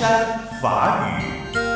山法语。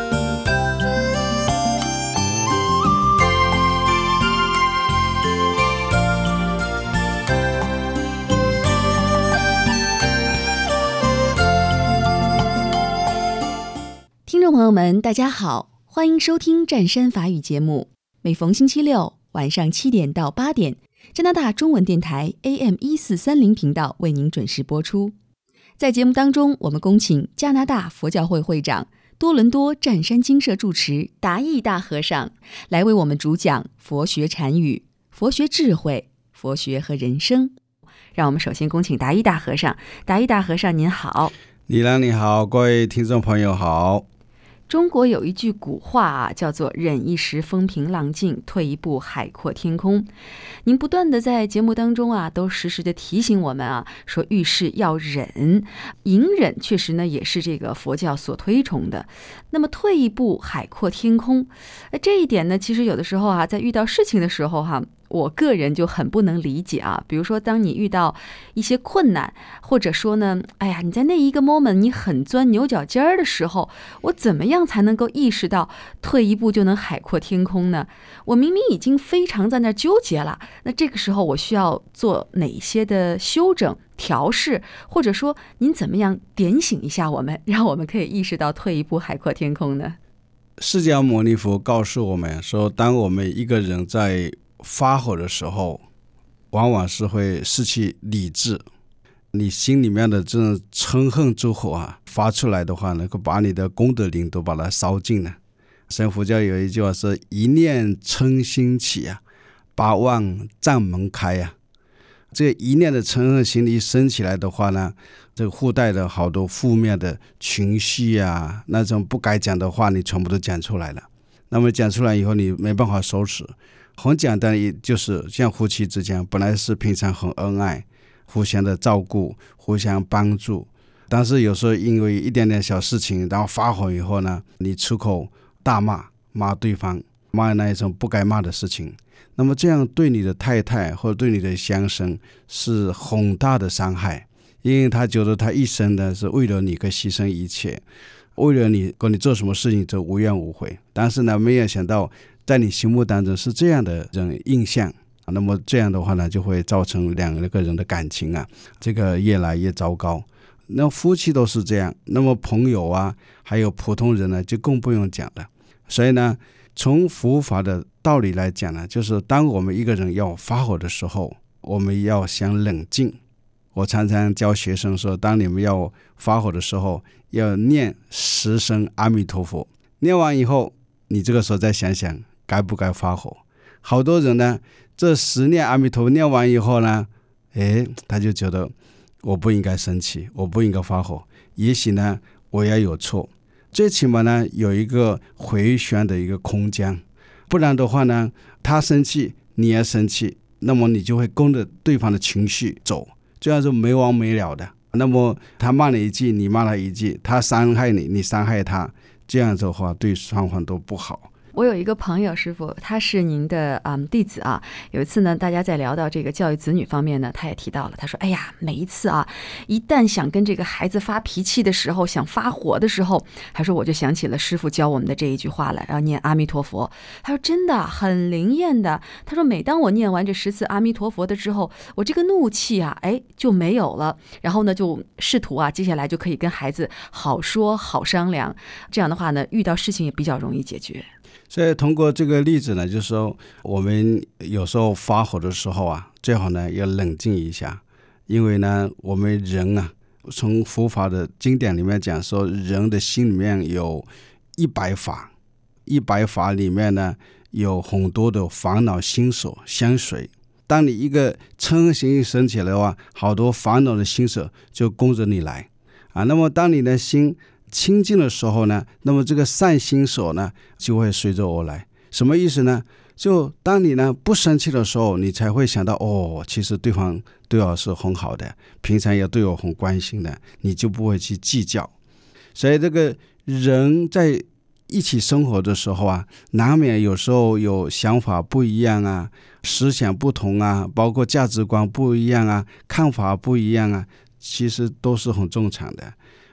听众朋友们，大家好，欢迎收听湛山法语节目。每逢星期六晚上7点到8点，加拿大中文电台 AM1430 频道为您准时播出。在节目当中，我们恭请加拿大佛教会会长、多伦多湛山精舍住持达义大和尚来为我们主讲佛学禅语、佛学智慧、佛学和人生。让我们首先恭请达义大和尚。达义大和尚您好。 李兰你好，各位听众朋友好。 中国有一句古话啊，叫做忍一时风平浪静，退一步海阔天空。您不断的在节目当中啊，都时时的提醒我们啊，说遇事要忍，隐忍确实呢也是这个佛教所推崇的。那么退一步海阔天空，这一点呢，其实有的时候啊，在遇到事情的时候哈，我个人就很不能理解啊。比如说当你遇到一些困难，或者说呢，哎呀，你在那一个 moment 你很钻牛角尖儿的时候，我怎么样才能够意识到退一步就能海阔天空呢？我明明已经非常在那纠结了，那这个时候我需要做哪些的修整调试，或者说您怎么样点醒一下我们，让我们可以意识到退一步海阔天空呢？ 释迦牟尼佛告诉我们说，当我们一个人在发火的时候，往往是会失去理智，你心里面的这种嗔恨之火啊，发出来的话，能够把你的功德林都把它烧尽了。神佛教有一句话是一念嗔心起啊，八万障门开啊。这个一念的嗔恨心理升起来的话呢，这个附带的好多负面的情绪啊，那种不该讲的话你全部都讲出来了。那么讲出来以后你没办法收拾，很简单，就是像夫妻之间本来是平常很恩爱，互相的照顾，互相帮助，但是有时候因为一点点小事情，然后发火以后呢，你出口大骂对方，骂那一种不该骂的事情，那么这样对你的太太或者对你的先生是很大的伤害，因为他觉得他一生呢是为了你可以牺牲一切，为了你跟你做什么事情就无怨无悔，但是呢没有想到在你心目当中是这样的人印象，那么这样的话呢就会造成两个人的感情啊，这个越来越糟糕。那夫妻都是这样，那么朋友啊还有普通人呢就更不用讲了。所以呢从佛法的道理来讲呢，就是当我们一个人要发火的时候，我们要想冷静。我常常教学生说，当你们要发火的时候，要念10声阿弥陀佛，念完以后你这个时候再想想该不该发火。好多人呢这10念阿弥陀佛念完以后呢，他就觉得我不应该生气，我不应该发火，也许呢我也有错，最起码呢有一个回旋的一个空间，不然的话呢他生气你也生气，那么你就会跟着对方的情绪走，这样是没完没了的。那么他骂你一句你骂他一句，他伤害你你伤害他，这样的话对双方都不好。 我有一个朋友师傅，他是您的弟子啊。有一次呢，大家在聊到这个教育子女方面呢，他也提到了，他说哎呀，每一次啊一旦想跟这个孩子发脾气的时候，想发火的时候，他说我就想起了师傅教我们的这一句话来，要念阿弥陀佛。他说真的很灵验的，他说每当我念完这10次阿弥陀佛的之后，我这个怒气啊就没有了，然后呢就试图啊接下来就可以跟孩子好说好商量，这样的话呢遇到事情也比较容易解决。 所以通过这个例子呢，就是说我们有时候发火的时候啊，最好呢要冷静一下，因为呢我们人啊，从佛法的经典里面讲说，人的心里面有100法，100法里面呢有很多的烦恼心所相随。当你一个嗔恨心升起来的话，好多烦恼的心所就跟着你来啊。那么当你的心清净的时候呢，那么这个善心所呢就会随着而来。什么意思呢？就当你呢不生气的时候，你才会想到其实对方对我是很好的，平常也对我很关心的，你就不会去计较。所以这个人在一起生活的时候啊，难免有时候有想法不一样啊，思想不同啊，包括价值观不一样啊，看法不一样啊，其实都是很正常的。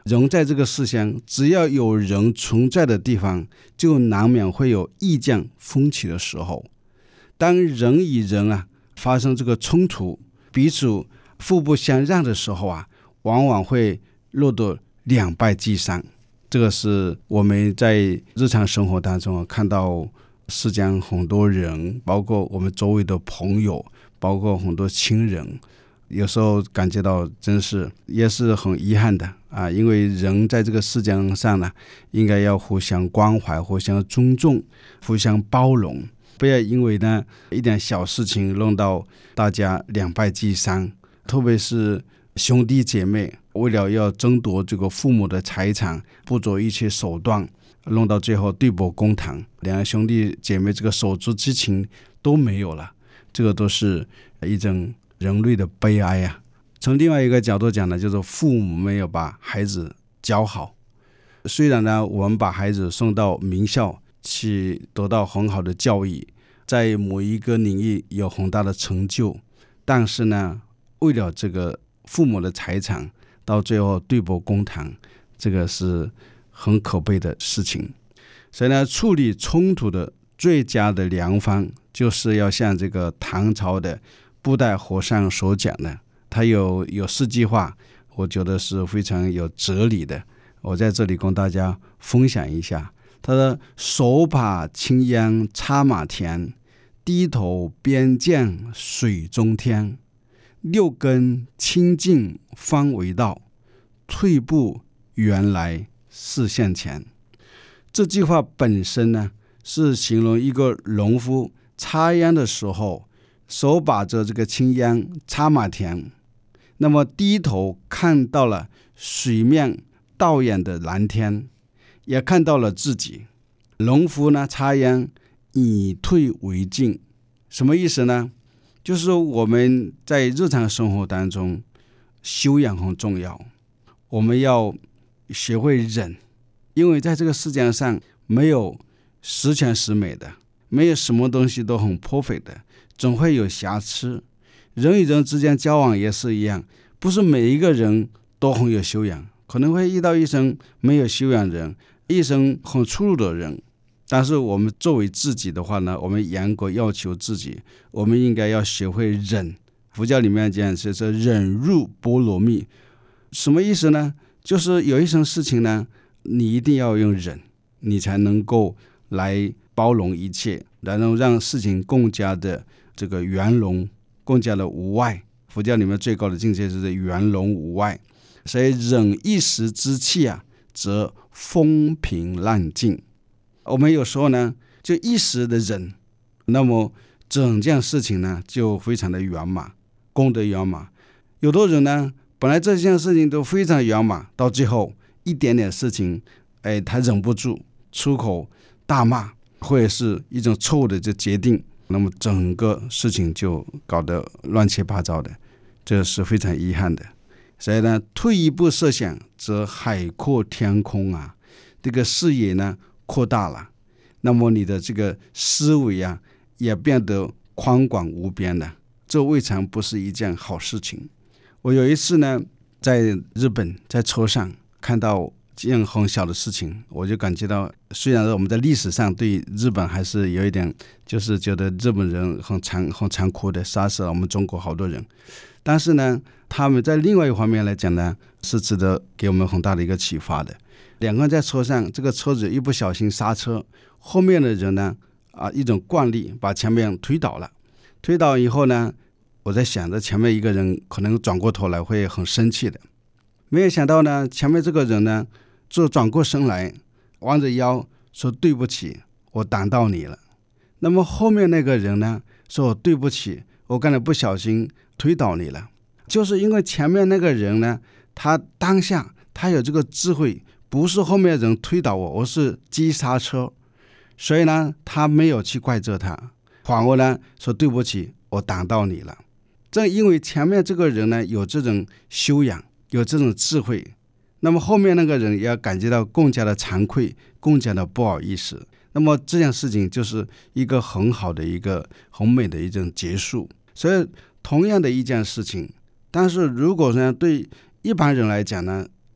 人在这个世上，只要有人存在的地方，就难免会有意见分歧的时候。当人与人发生这个冲突，彼此互不相让的时候往往会落得两败俱伤。这个是我们在日常生活当中看到世间很多人，包括我们周围的朋友，包括很多亲人，有时候感觉到真是也是很遗憾的因为人在这个世界上呢，应该要互相关怀，互相尊重，互相包容，不要因为呢一点小事情弄到大家两败俱伤。特别是兄弟姐妹为了要争夺这个父母的财产，不择一切手段，弄到最后对簿公堂，两个兄弟姐妹这个手足之情都没有了，这个都是一种人类的悲哀从另外一个角度讲呢，就是父母没有把孩子教好。虽然呢我们把孩子送到名校去得到很好的教育，在某一个领域有很大的成就，但是呢为了这个父母的财产，到最后对簿公堂，这个是很可悲的事情。所以呢，处理冲突的最佳的良方，就是要像这个唐朝的布袋和尚所讲的，他有4句话，我觉得是非常有哲理的，我在这里跟大家分享一下。他说：手把青秧插马田，低头边见水中天。六根清净方为道，退步原来视线前。这句话本身呢，是形容一个农夫插秧的时候，手把着这个青秧插马田，那么低头看到了水面倒影的蓝天，也看到了自己。农夫呢插秧以退为进，什么意思呢？就是我们在日常生活当中，修养很重要，我们要学会忍，因为在这个世界上没有十全十美的，没有什么东西都很 perfect 的，总会有瑕疵。人与人之间交往也是一样，不是每一个人都很有修养，可能会遇到一生没有修养人，一生很粗鲁的人。但是我们作为自己的话呢，我们严格要求自己，我们应该要学会忍。佛教里面讲是忍辱波罗蜜，什么意思呢？就是有一些事情呢，你一定要用忍，你才能够来包容一切，然后让事情更加的这个圆融，更加的无碍。佛教里面最高的境界就是圆融无碍。所以忍一时之气则风平浪静。我们有时候呢就一时的忍，那么整件事情呢就非常的圆满，功德圆满。有的人呢本来这件事情都非常圆满，到最后一点点事情他忍不住出口大骂，或者是一种错误的决定，那么整个事情就搞得乱七八糟的，这是非常遗憾的。所以呢，退一步设想则海阔天空这个视野呢扩大了，那么你的这个思维也变得宽广无边了，这未尝不是一件好事情。我有一次呢在日本，在车上看到这样很小的事情，我就感觉到，虽然我们在历史上对日本还是有一点，就是觉得日本人很残酷的杀死了我们中国好多人，但是呢他们在另外一方面来讲呢，是值得给我们很大的一个启发的。两个人在车上，这个车子一不小心刹车，后面的人呢一种惯例把前面推倒了。推倒以后呢，我在想着前面一个人可能转过头来会很生气的，没有想到呢，前面这个人呢就转过身来，弯着腰说对不起，我挡到你了。那么后面那个人呢说对不起，我刚才不小心推倒你了。就是因为前面那个人呢，他当下他有这个智慧，不是后面人推倒我，我是急刹车，所以呢他没有去怪责他，反而呢说对不起，我挡到你了。正因为前面这个人呢有这种修养，有这种智慧，那么后面那个人也感觉到更加的惭愧，更加的不好意思，那么这件事情就是一个很好的一个很美的一种结束。所以同样的一件事情，但是如果呢对一般人来讲呢，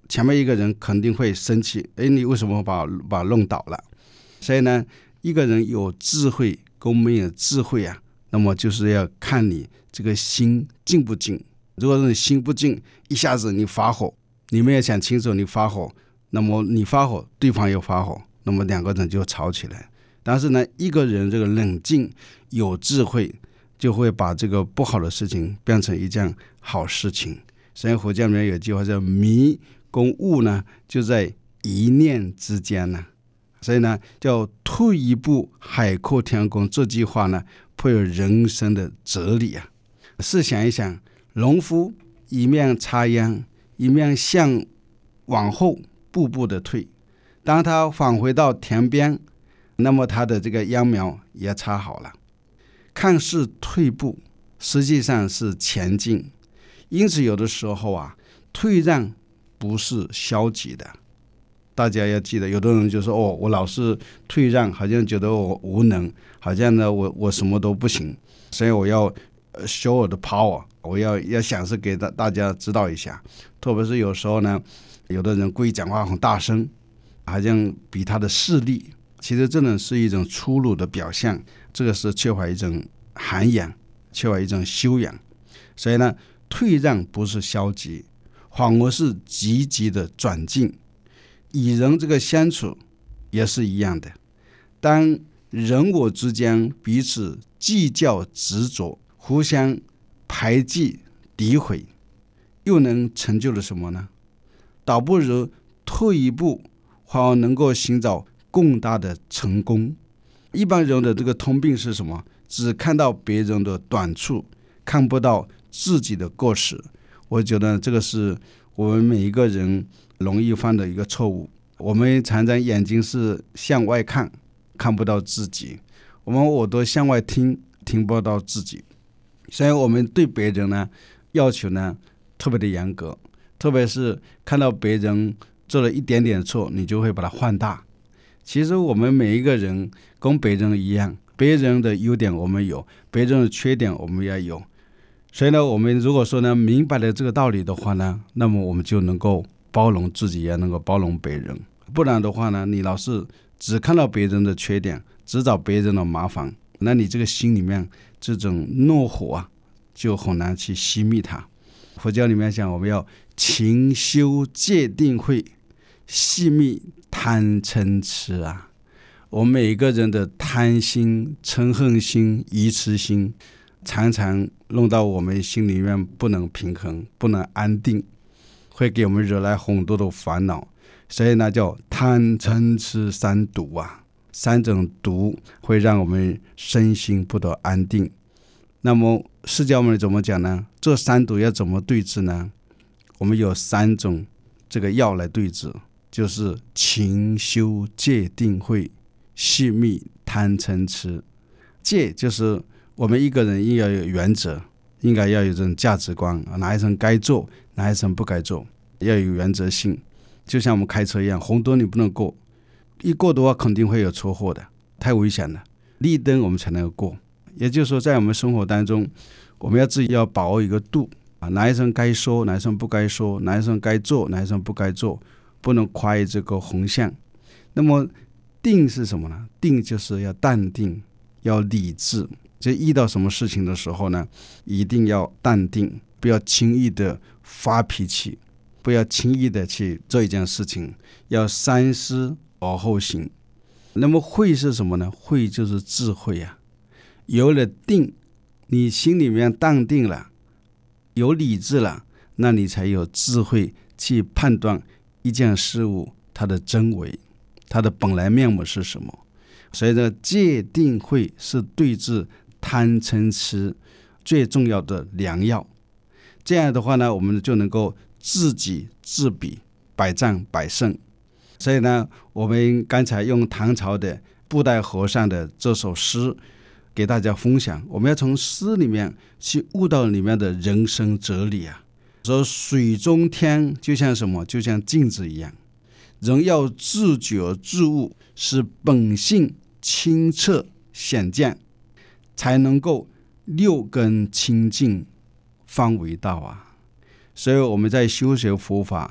前面一个人肯定会生气，你为什么把弄倒了？所以呢，一个人有智慧跟没有智慧啊，那么就是要看你这个心静不静。如果你心不静，一下子你发火，你没有想清楚，你发火，那么你发火，对方又发火，那么两个人就吵起来。但是呢，一个人这个冷静有智慧，就会把这个不好的事情变成一件好事情。所以佛教里面有句话叫迷跟悟呢，就在一念之间呢。所以呢，叫退一步海阔天空，这句话呢颇有人生的哲理啊。试想一想，农夫一面插秧，一面往后步步的退，当他返回到田边，那么他的这个秧苗也插好了，看似退步，实际上是前进。因此有的时候啊，退让不是消极的。大家要记得，有的人就说我老是退让，好像觉得我无能，好像呢我什么都不行，所以我要show我的 power， 我要想是给大家知道一下。特别是有时候呢，有的人故意讲话很大声，好像比他的势力，其实真的是一种粗鲁的表现，这个是缺乏一种涵养，缺乏一种修养。所以呢，退让不是消极，反而是积极的转进。与人这个相处也是一样的，当人我之间彼此计较执着，互相排挤诋毁，又能成就了什么呢？倒不如退一步，反而能够寻找更大的成功。一般人的这个通病是什么？只看到别人的短处，看不到自己的过失。我觉得这个是我们每一个人容易犯的一个错误。我们常常眼睛是向外看，看不到自己；我们耳朵向外听，听不到自己。所以我们对别人呢要求呢特别的严格，特别是看到别人做了一点点错，你就会把它放大。其实我们每一个人跟别人一样，别人的优点我们有，别人的缺点我们也有。所以呢，我们如果说呢明白了这个道理的话呢，那么我们就能够包容自己，也能够包容别人。不然的话呢，你老是只看到别人的缺点，只找别人的麻烦，那你这个心里面这种怒火啊，就很难去熄灭它。佛教里面讲，我们要勤修戒定慧，熄灭贪嗔痴啊。我们每一个人的贪心、嗔恨心、愚痴心，常常弄到我们心里面不能平衡，不能安定，会给我们惹来很多的烦恼。所以呢，叫贪嗔痴三毒啊，三种毒会让我们身心不得安定。那么释迦牟尼怎么讲呢？这三毒要怎么对治呢？我们有三种这个药来对治，就是勤修戒定慧，熄灭贪嗔痴。戒就是我们一个人应该有原则，应该要有这种价值观，哪一层该做，哪一层不该做，要有原则性。就像我们开车一样，红灯你不能过，一过的话肯定会有车祸的，太危险了。绿灯我们才能够过。也就是说，在我们生活当中，我们自己要把握一个度啊，哪一层该说，哪一层不该说，哪一层该做，哪一层不该做，不能跨越这个红线。那么定是什么呢？定就是要淡定，要理智。就遇到什么事情的时候呢，一定要淡定，不要轻易的发脾气，不要轻易的去做一件事情，要三思而后行。那么慧是什么呢？慧就是智慧啊。有了定，你心里面淡定了，有理智了，那你才有智慧去判断一件事物它的真伪，它的本来面目是什么。所以这戒定慧是对治贪嗔痴最重要的良药。这样的话呢，我们就能够知己知彼，百战百胜。所以呢，我们刚才用唐朝的布袋和尚的这首诗给大家分享，我们要从诗里面去悟到里面的人生哲理啊。说水中天就像什么？就像镜子一样，人要自觉自悟，使本性清澈显见，才能够六根清净方为道啊。所以我们在修学佛法，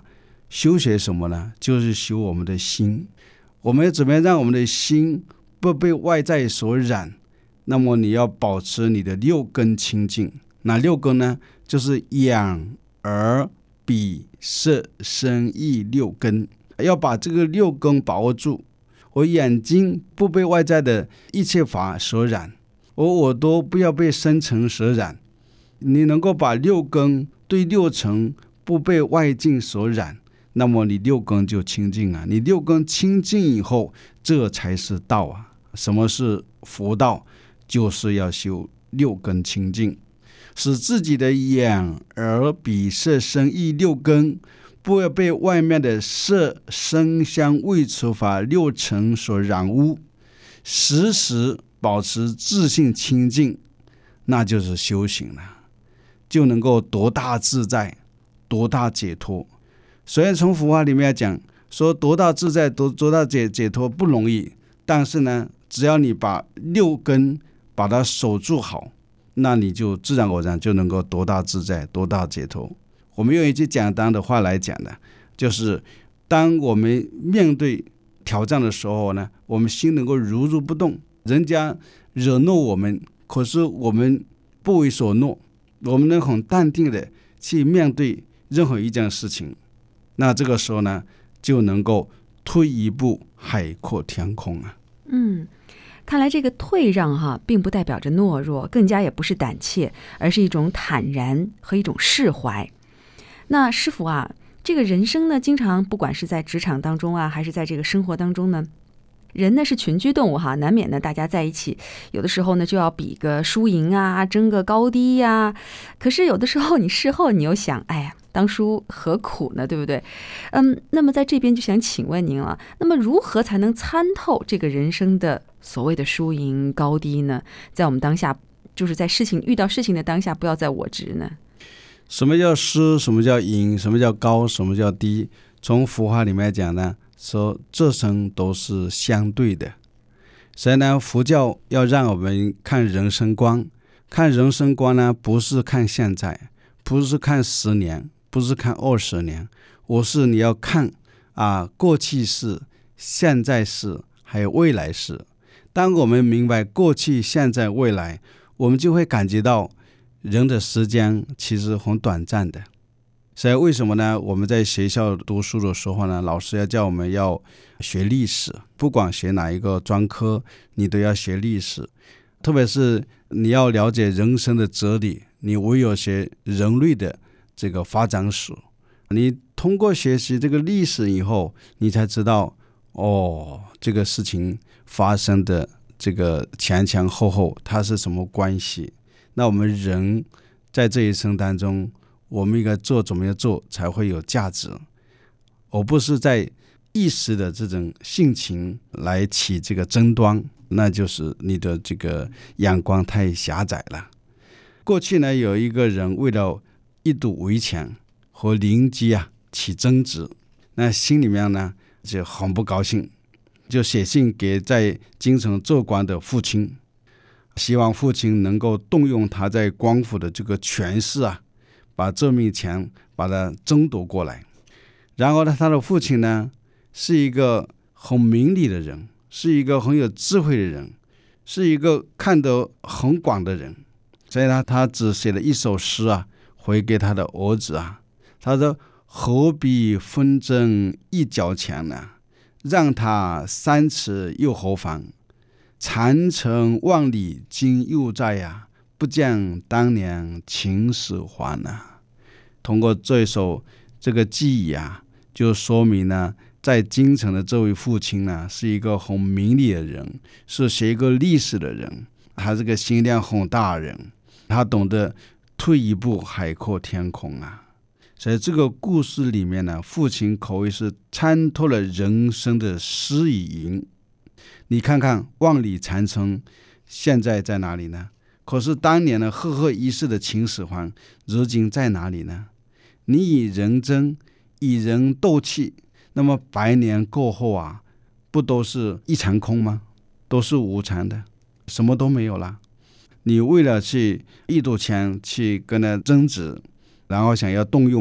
修学什么呢？就是修我们的心。我们怎么样让我们的心不被外在所染？那么你要保持你的六根清净。哪六根呢？就是眼、耳、鼻、舌、身、意六根。要把这个六根把握住。我眼睛不被外在的一切法所染，我耳朵不要被声尘所染。你能够把六根对六尘不被外境所染，那么你六根就清净啊。你六根清净以后，这才是道啊。什么是佛道？就是要修六根清净，使自己的眼、耳、鼻、舌、身、意六根不要被外面的色、声、香、味、触、法六尘所染污，时时保持自性清净，那就是修行了，就能够多大自在，多大解脱。虽然从佛法里面讲说多大自在、多大解脱不容易，但是呢，只要你把六根把它守住好，那你就自然而然就能够多大自在、多大解脱。我们用一句简单的话来讲呢，就是当我们面对挑战的时候呢，我们心能够如如不动。人家惹怒我们，可是我们不为所怒，我们能很淡定的去面对任何一件事情。那这个时候呢，就能够退一步海阔天空啊。 看来这个退让并不代表着懦弱，更加也不是胆怯，而是一种坦然和一种释怀。那师父啊，这个人生呢，经常不管是在职场当中啊，还是在这个生活当中呢，人呢是群居动物难免呢大家在一起，有的时候呢就要比个输赢啊，争个高低呀。可是有的时候你事后你又想，哎呀，当初何苦呢，对不对？那么在这边就想请问您了，那么如何才能参透这个人生的所谓的输赢高低呢？在我们当下，就是在遇到事情的当下，不要再我执呢？ 什么叫失？什么叫赢？什么叫高？什么叫低？从佛法里面讲呢，说这生都是相对的。所以呢，佛教要让我们看人生观。看人生观呢，不是看现在，不是看10年，不是看20年，你要看过去式、现在式，还有未来式。当我们明白过去、现在、未来，我们就会感觉到人的时间其实很短暂的。所以为什么呢？我们在学校读书的时候呢，老师要叫我们要学历史，不管学哪一个专科，你都要学历史。特别是你要了解人生的哲理，你唯有学人类的这个发展史。你通过学习这个历史以后，你才知道这个事情发生的这个前后它是什么关系。那我们人在这一生当中，我们应该怎么样做才会有价值，而不是在一时的这种性情来起这个争端，那就是你的这个眼光太狭窄了。过去呢，有一个人为了一堵围墙和邻居起争执，那心里面呢就很不高兴，就写信给在京城做官的父亲，希望父亲能够动用他在官府的这个权势把这面墙把它争夺过来。然后呢，他的父亲呢是一个很明理的人，是一个很有智慧的人，是一个看得很广的人。所以呢，他只写了一首诗回给他的儿子他说：何必纷争一角墙呢？让他3尺又何妨？长城万里今犹在不见当年秦始皇通过这首这个记忆就说明呢，在京城的这位父亲呢，是一个很明理的人，是学一个历史的人，他是个心量很大的人，他懂得退一步海阔天空所以这个故事里面呢，父亲可谓是参透了人生的诗与吟。你看看万里长城现在在哪里呢？可是当年的赫赫一世的秦始皇如今在哪里呢？你与人争，与人斗气，那么100年过后不都是一场空吗？都是无常的，什么都没有了。你为了去一堵墙去跟他争执，然后想要动用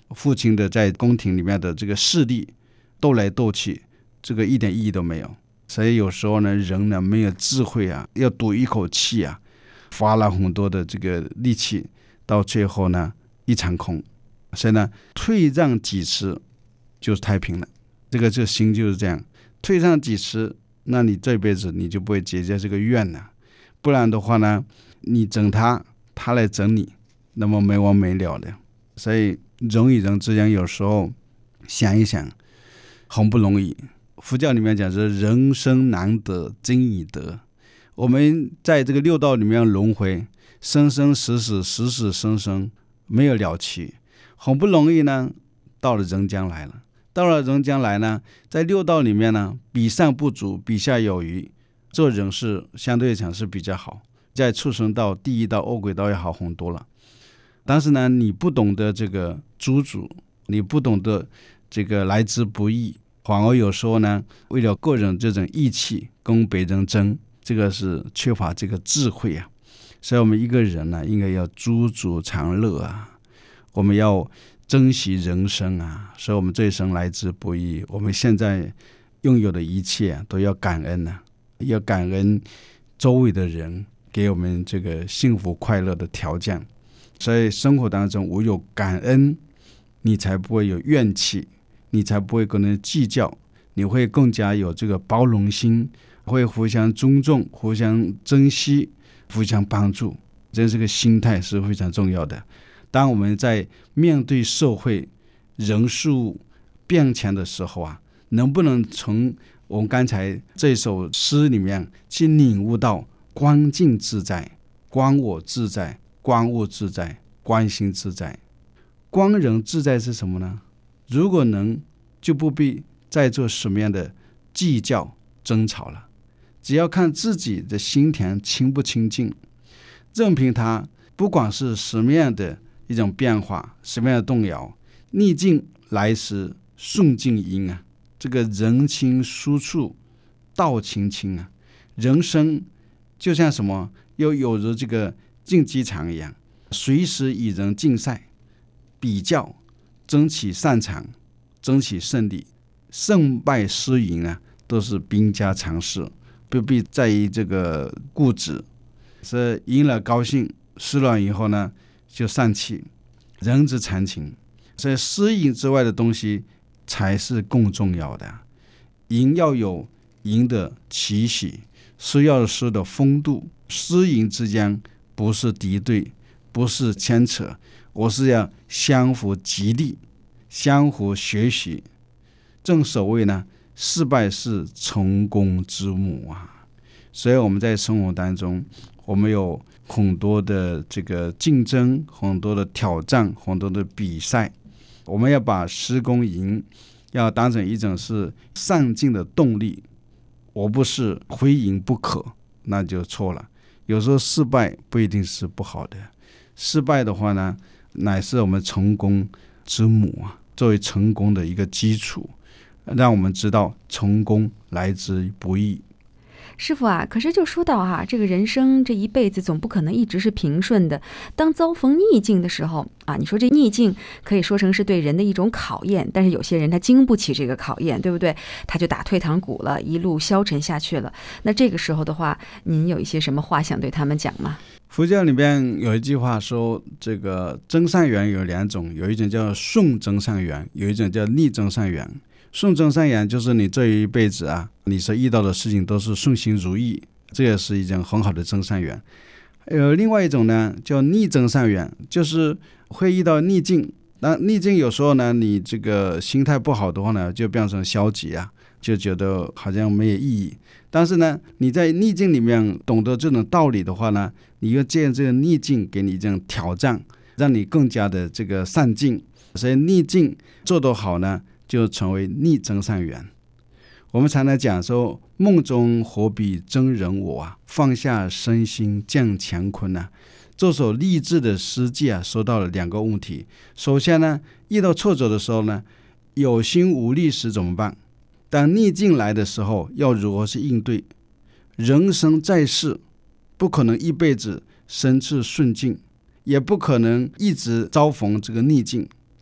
父亲的在宫廷里面的这个势力斗来斗去，这个一点意义都没有。所以有时候呢，人呢没有智慧啊，要赌一口气啊，花了很多的这个力气，到最后呢一场空。所以呢，退让几次就是太平了。这心就是这样，退让几次，那你这辈子你就不会结下这个怨了。不然的话呢，你整他，他来整你，那么没完没了的。所以人与人之间有时候想一想，很不容易。佛教里面讲是人生难得真易得，我们在这个六道里面轮回，生生死死，死死生生，没有了期。很不容易呢，到了人间来了。到了人间来呢，在六道里面呢，比上不足，比下有余，做人是相对讲是比较好，在畜生道、地狱道、恶鬼道要好很多了。但是呢，你不懂得这个知足，你不懂得这个来之不易，反而有时候呢，为了个人这种义气跟别人争，这个是缺乏这个智慧啊。所以我们一个人呢，应该要知足常乐啊，我们要珍惜人生啊。所以我们这一生来之不易，我们现在拥有的一切啊，都要感恩啊，要感恩周围的人给我们这个幸福快乐的条件。所以生活当中唯有感恩，你才不会有怨气，你才不会跟人计较，你会更加有这个包容心，会互相尊重，互相珍惜，互相帮助。这个心态是非常重要的。当我们在面对社会人事物变迁的时候啊，能不能从我们刚才这首诗里面去领悟到观境自在、观我自在、观物自在、观心自在。观人自在是什么呢？如果能，就不必再做什么样的计较争吵了，只要看自己的心田清不清净，任凭它不管是什么样的一种变化，什么样的动摇，逆境来时顺境迎啊。这个人情疏处道清清啊。人生就像什么，又有如这个竞技场一样，随时与人竞赛比较，争取擅长，争取胜利，胜败输赢啊，都是兵家常事，不必在意这个固执。是赢了高兴，输了以后呢就散气，人之常情。所以输赢之外的东西才是更重要的。赢要有赢的期许，输要输的风度。输赢之间不是敌对，不是牵扯，我是要相互激励，相互学习。正所谓呢，失败是成功之母啊。所以我们在生活当中，我们有很多的这个竞争，很多的挑战，很多的比赛。我们要把失跟赢要当成一种是上进的动力，我不是非赢不可，那就错了。有时候失败不一定是不好的，失败的话呢，乃是我们成功之母啊，作为成功的一个基础，让我们知道成功来之不易。 师父啊，可是就说到啊，这个人生这一辈子总不可能一直是平顺的。当遭逢逆境的时候啊，你说这逆境可以说成是对人的一种考验，但是有些人他经不起这个考验，对不对？他就打退堂鼓了，一路消沉下去了。那这个时候的话，您有一些什么话想对他们讲吗？ 佛教里边有一句话说，这个增上缘有两种，有一种叫顺增上缘，有一种叫逆增上缘。顺增上缘就是你这一辈子啊，你所遇到的事情都是顺心如意，这也是一种很好的增上缘。另外一种呢叫逆增上缘，就是会遇到逆境。那逆境有时候呢，你这个心态不好的话呢，就变成消极啊，就觉得好像没有意义。但是呢，你在逆境里面懂得这种道理的话呢，你又借这个逆境给你这种挑战，让你更加的这个上进。所以逆境做得好呢，就成为逆增上缘。我们常常讲说，梦中何必真人我啊，放下身心降乾坤啊。这首励志的诗句啊，说到了两个问题。首先呢，遇到挫折的时候呢，有心无力时怎么办？当逆境来的时候，要如何去应对？人生在世，不可能一辈子身处顺境，也不可能一直遭逢这个逆境。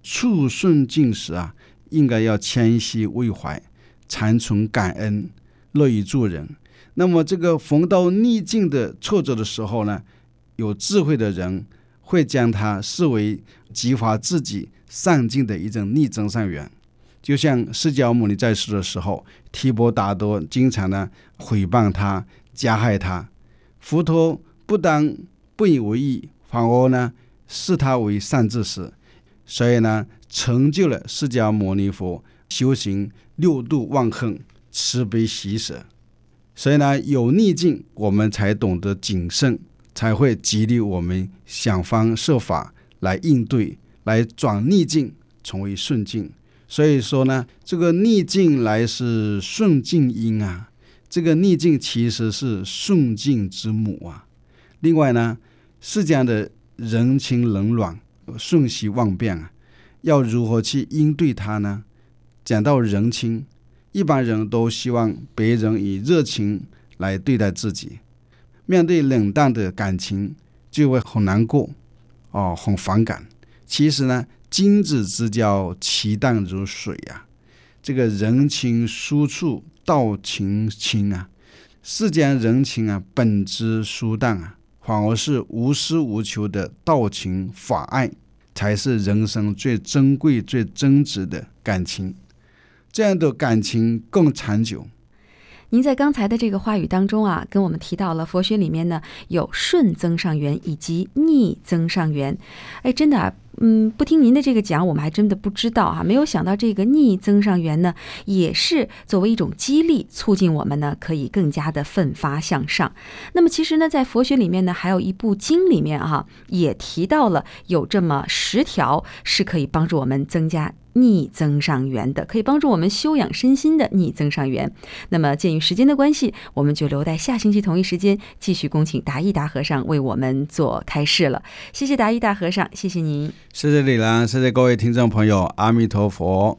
处顺境时啊，应该要谦虚慰怀，常存感恩，乐于助人。那么这个逢到逆境的挫折的时候呢，有智慧的人会将它视为激发自己上进的一种逆增上缘。就像释迦牟尼在世的时候，提婆达多经常呢毁谤他，加害他，佛陀不但不以为意，反而呢视他为善知识，所以呢成就了释迦牟尼佛修行六度万行，慈悲喜舍。所以呢有逆境我们才懂得谨慎，才会激励我们想方设法来应对，来转逆境成为顺境。所以说呢，这个逆境来是顺境因啊，这个逆境其实是顺境之母啊。另外呢，世间的人情冷暖，瞬息万变啊，要如何去应对它呢？讲到人情，一般人都希望别人以热情来对待自己，面对冷淡的感情就会很难过很反感。其实呢，君子之交其淡如水啊，这个人情疏处道情轻啊，世间人情啊本质疏淡啊，反而是无私无求的道情法爱才是人生最珍贵最真挚的感情，这样的感情更长久。 您在刚才的这个话语当中啊，跟我们提到了佛学里面呢有顺增上缘以及逆增上缘。哎，真的啊，不听您的这个讲，我们还真的不知道啊，没有想到这个逆增上缘呢，也是作为一种激励，促进我们呢可以更加的奋发向上。那么其实呢，在佛学里面呢，还有一部经里面也提到了有这么10条是可以帮助我们增加逆增上缘的，可以帮助我们修养身心的逆增上缘。那么鉴于时间的关系，我们就留待下星期同一时间继续恭请达义大和尚为我们做开示了。谢谢达义大和尚，谢谢您。 谢谢李兰，谢谢各位听众朋友，阿弥陀佛。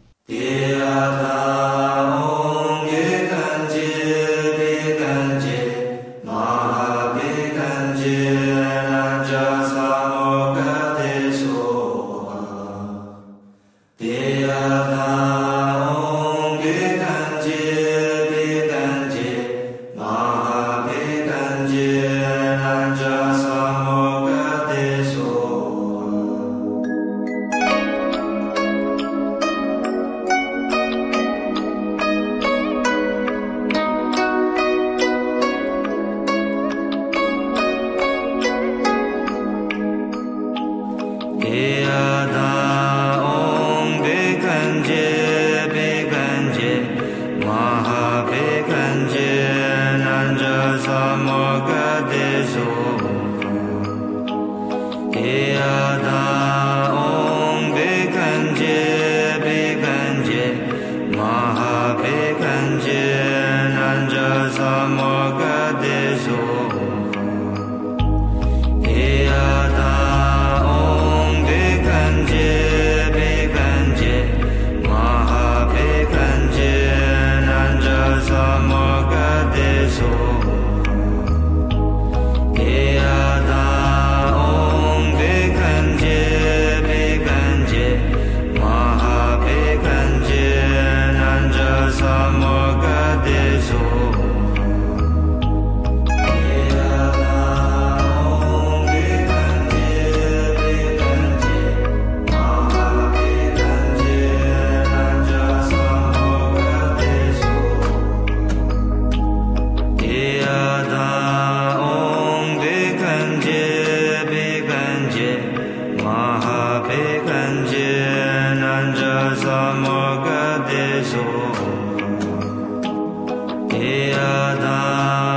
Yada